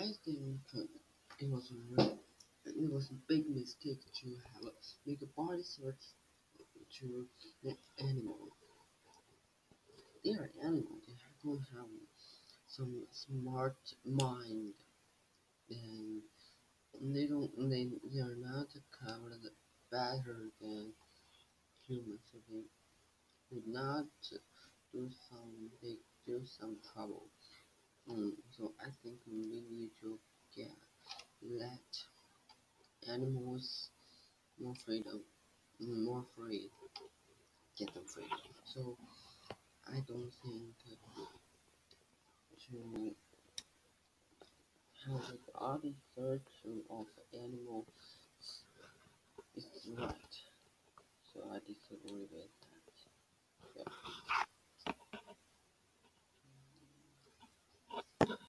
I think it was it was a big mistake to make a body search to an animal. They are animals. They don't have some smart mind, and they are not covered better than humans. So they would not do some trouble. So I think we need to get let animals more freedom, more free, get them free. So I don't think to have a body search of animals is right. So I disagree with that. Yeah.